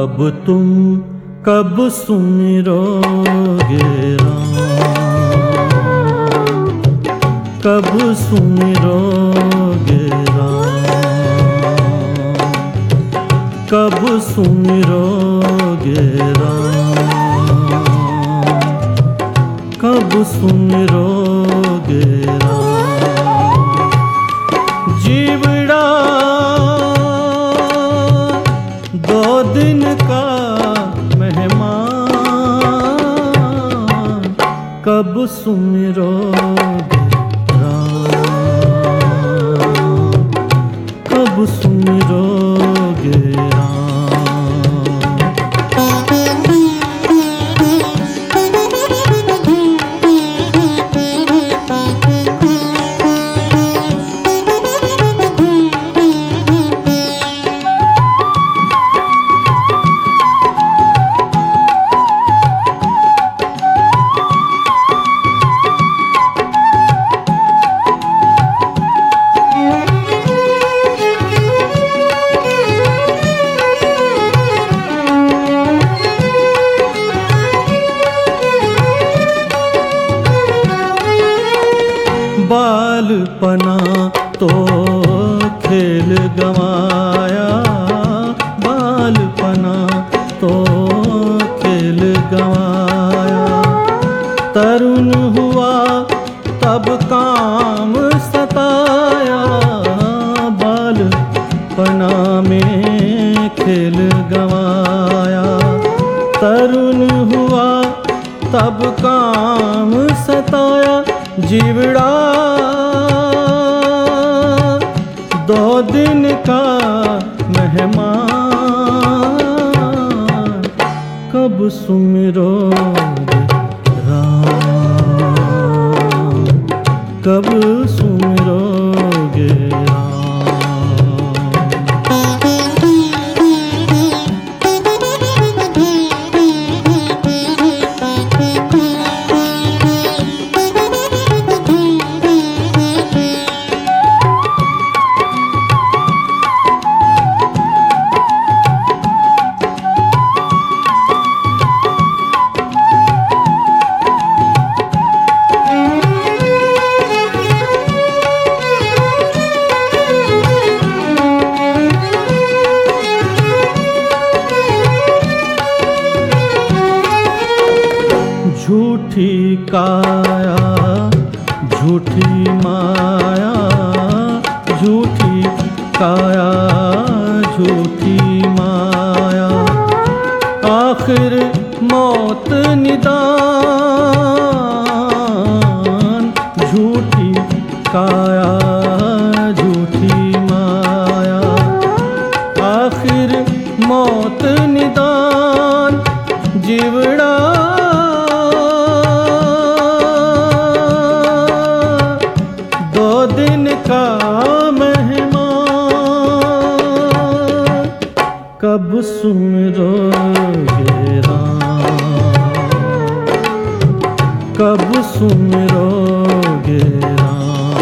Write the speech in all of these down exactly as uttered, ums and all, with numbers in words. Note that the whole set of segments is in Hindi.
अब तुम कब सुमिरोगे राम, कब सुमिरोगे राम, कब सुमिरोगे राम, कब सुमिरोगे राम। जीवड़ा दो दिन का मेहमान, कब सुमिरोगे राम, कब सुमिरोगे राम। बालपना तो खेल गंवाया, बालपना तो खेल गंवाया। तरुण हुआ तब काम सताया, बालपना में खेल गंवाया। तरुण हुआ तब काम सताया। जीवड़ा दो दिन का मेहमान, कब सुमिरोगे राम, कब सुमिरोगे राम। झूठी काया झूठी माया, झूठी काया झूठी माया। आखिर मौत निदान, झूठी काया झूठी माया। आखिर मौत निदान। जीवड़ा दिन का मेहमान, कब सुमिरोगे राम, कब सुमिरोगे राम।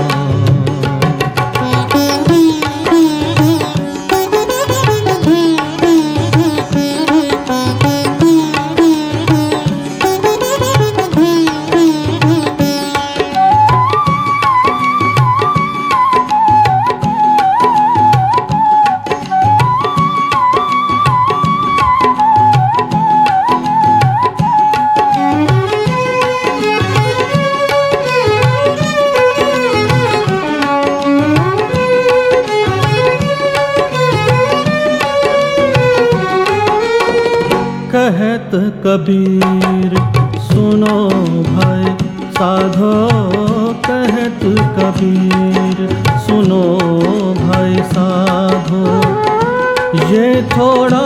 कहत कबीर सुनो भाई साधो, कहत कबीर सुनो भाई साधो। ये थोड़ा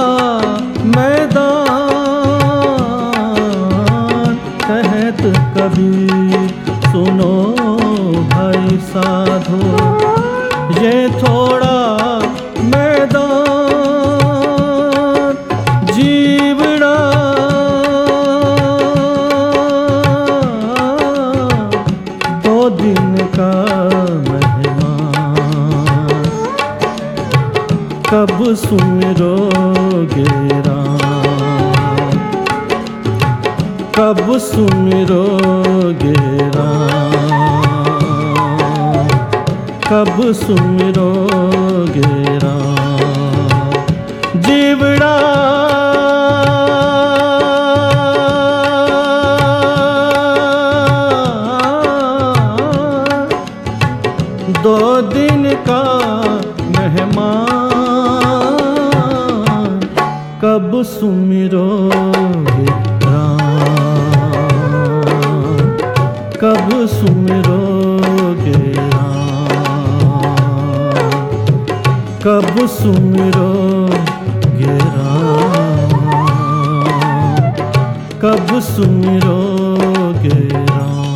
मैदान, कहत कबीर सुनो भाई साधो। ये थोड़ा मैदान। जीवड़ा दो दिन का मेहमान, कब सुन सुमिरोगे राम, कब सुमिरोगे राम, कब सुमिरोगे राम। जीवड़ा दो दिन का मेहमान, कब सुमिरोगे राम, कब सुमिरोगे राम, कब सुमिरोगे राम, कब सुमिरोगे राम।